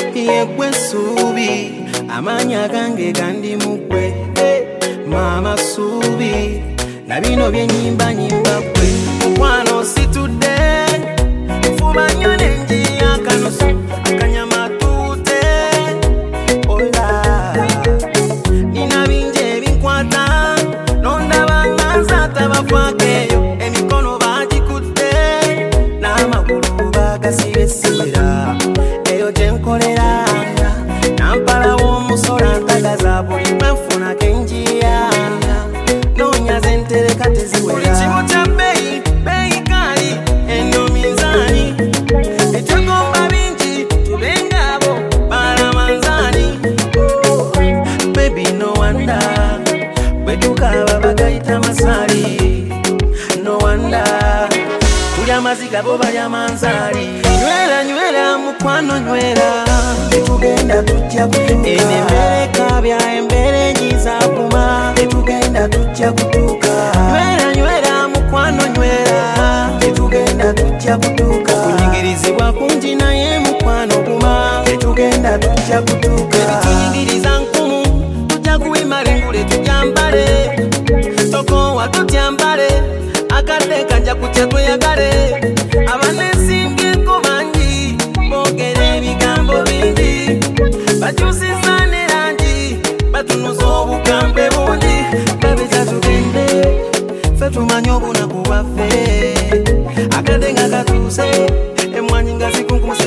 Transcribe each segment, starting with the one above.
yegwe subi amanya gange gandi mugwe mama subi na bino byenyimba nyimba kwe mukwano situde fuba nyone njia kanoso akanyama tute ola nina binje binkwata nonda banganza tabafakeyo emikono bagikutte n'amagulu bagasibesira eyo gyenkolera nampala w'omusola ntagaza buli mwenfuna kenjiya nonyaze ntereka teziwera buli kimu kya beyi kali eno minzaani ekyegomba bingi tubengabo balamanzaani baby no wonder bwe tukaba bagayita masaali no wonder tulya amaziga bo balya manzaali nywera mukwano nywera tetugenda tujja kutuuka ene kabya embere nyiza kuma tetugenda tujja kutuuka nywera mukwano nywera tetugenda tujja kutuuka kunyigirizibwa kungi naye mukwano kuma tetugenda tujja kutuuka tunyigiriza nkumu tujja kuwimale ngule tujambale tokowa tutyambale akadde kajja kutya tweyagale abanesimbyeko bangi boogera ebigambo bingi bakyusiza ne langi batunuza obukambwe bungi babeza tugende ffe tumanye obunaku bwaffe akadde nga katuuse emwanyi nga zikunkumuse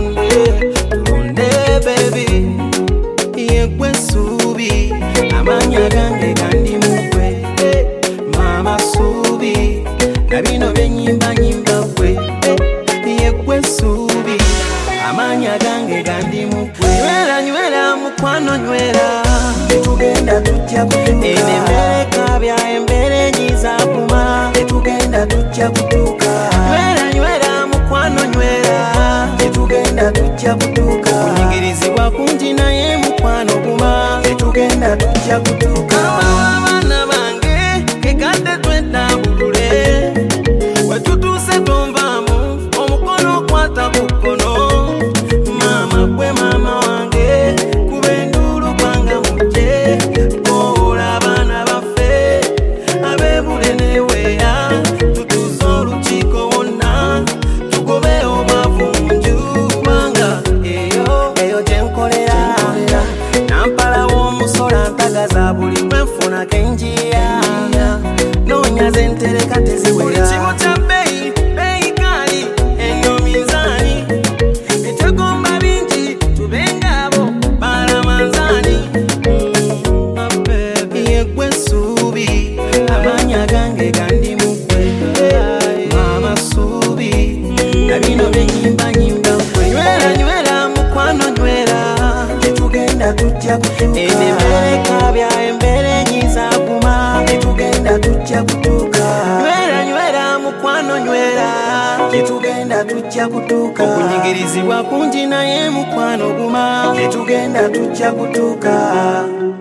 tulonde bebi yegwe subi amanya gange gandi mugwe mama subi na bino byenyimba nyimba kwe yegwe subi amanya gange gandi mugwe nywera mukwano nywera tetugenda tujja kutuuka ene mbere kabya embere nyiza kuma tetugenda tujja kutuuka nywera mukwano nywera tetugenda tujja kutuuka kunyigirizibwa kungi naye mukwano kuma tetugenda tujja kutuuka abaana bange kekadde twetambulule wetutuuse tonvaamu omukono okwata ku kkono mama gwe mama wange kuba enduulu kwanga mujje kola abaana baffe abebule neweya tutuuze olukiiko wonna tugobe obwavu munju banga eyo gyenkolera nampala w'omusola ntagaza buli mwenfuna kenjiya nonyaze ntereka teziwera buli kimu kya beyi kali eno minzaani ekyegomba bingi tubengabo balamanzaani yegwe subi amanya gange gandi mugwe mama subi na bino byenyimba nyimba kwe nywera mukwano nywera tetugenda tujja kutuuka ene mbere kabya embere nyiza kuma tetugenda tujja kutuuka nywera mukwano nywera tetugenda tujja kutuuka okunyigirizibwa kungi naye mukwano guma tetugenda tujja kutuuka